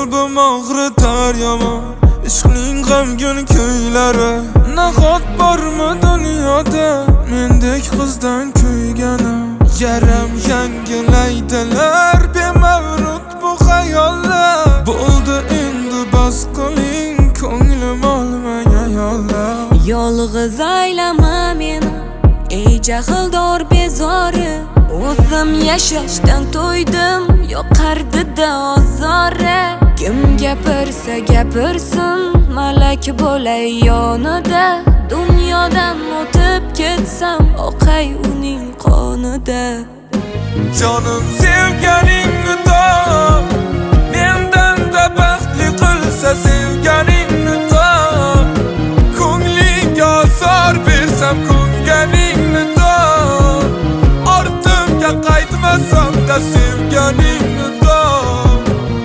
qalbim og'ritar yomon ishqning g'amgin kuylari. Nahot bormi dunyoda mendek qizdan kuygani? Yaram yangilaydilar bemavrut bu xayollar. Bo'ldi endi bas qiling, ko'nglim olmay ayollar. Yolg'iz aylama meni ey jahldor bezori. O'zim yashashdan to'ydim, yoqardi-da ozori. Kim gapirsa gapirsin, malak bo'lay yonida. Dunyodan o'tib ketsam, oqay uning qonida. Jonim sevganingni top, mendan-da baxtli qilsa sevganingni top. Ko'nglingga azor bersam ko'nganingni top. Ortimga qaytmasam-da sevganingni top.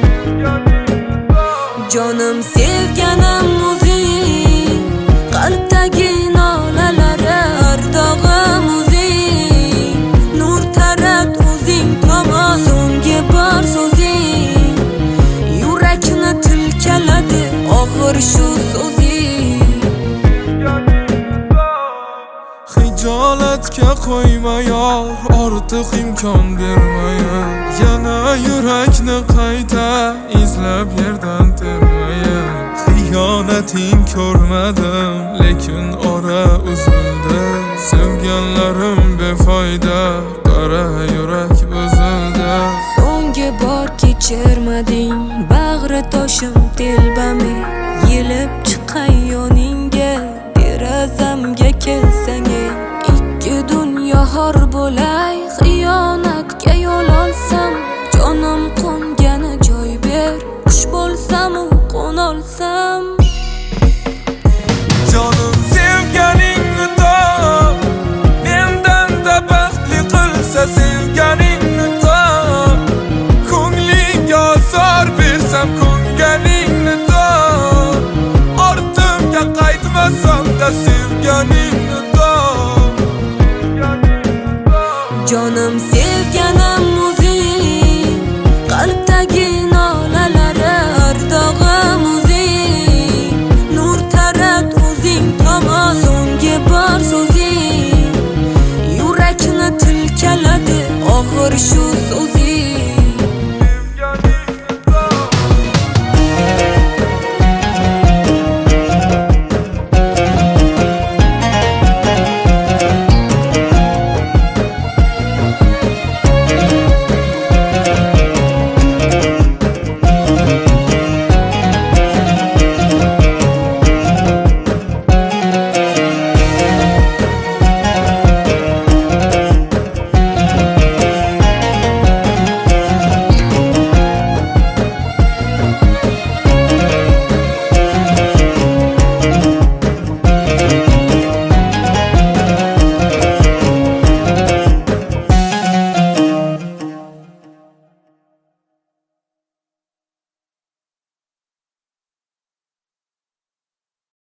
Jonim sevganim o'zing, qalbdagi nolalari ardog'im o'zing. Nur tarat o'zing tomon, so'nggi bor so'zing. Yurakni tilkaladi og'ir shu so'zing. Hijolatga qo'yma yor, ortiq imkon bermaya. Yana yurakni qayta izlab yerdan termaya. Xiyonating ko'rmadim, lekin ora uzildi. Sevganlarim befoyda, qara yurak buzildi. So'nggi bor kechirmading, bag'ri toshim telbami. Yelib chiqay yoningga, derazamga kelsang. Ikki dunyo xor bo'lay, xiyonatga yo'l olsam. Jonim qo'ngani joy ber, qush bo'lsam u qo'nolsam. Jonim sevganingni top, mendan-da baxtli qilsa sevganingni top. Ko'nglingga azor bersam ko'nganingni top. Ortimga qaytmasam-da sevganingni top. Jonim sevganim o'zing, qalbdagi nolalari ardog'im o'zing. Nur tarat o'zing tomon, so'nggi bor so'zing. Yurakni tilkaladi og'ir shu